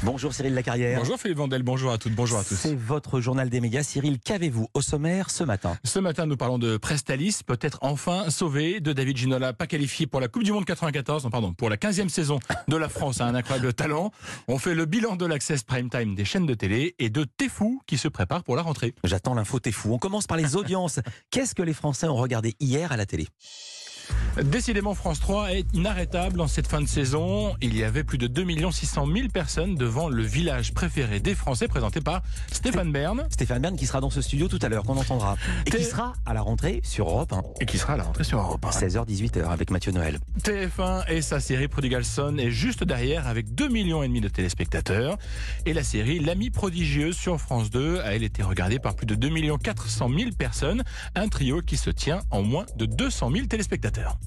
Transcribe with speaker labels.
Speaker 1: Bonjour Cyril Lacarrière.
Speaker 2: Bonjour Philippe Vandel, bonjour à toutes, bonjour à tous.
Speaker 1: C'est votre journal des médias. Cyril, qu'avez-vous au sommaire ce matin?
Speaker 2: Ce matin, nous parlons de Prestalis, peut-être enfin sauvé, de David Ginola, pas qualifié pour la Coupe du Monde 94, pour la 15e saison de la France, un incroyable talent. On fait le bilan de l'Access Prime Time des chaînes de télé et de Téfou qui se prépare pour la rentrée.
Speaker 1: J'attends l'info Téfou. On commence par les audiences. Qu'est-ce que les Français ont regardé hier à la télé?
Speaker 2: Décidément, France 3 est inarrêtable en cette fin de saison. Il y avait plus de 2 600 000 personnes devant le village préféré des Français, présenté par Stéphane Bern.
Speaker 1: Stéphane Bern qui sera dans ce studio tout à l'heure, qu'on entendra. Et qui sera à la rentrée sur Europe 1.
Speaker 2: Et qui sera à la rentrée sur Europe 1.
Speaker 1: 16h-18h avec Mathieu Noël.
Speaker 2: TF1 et sa série Prodigal Son est juste derrière avec 2,5 millions de téléspectateurs. Et la série L'Amie prodigieuse sur France 2 a elle été regardée par plus de 2 400 000 personnes. Un trio qui se tient en moins de 200 000 téléspectateurs.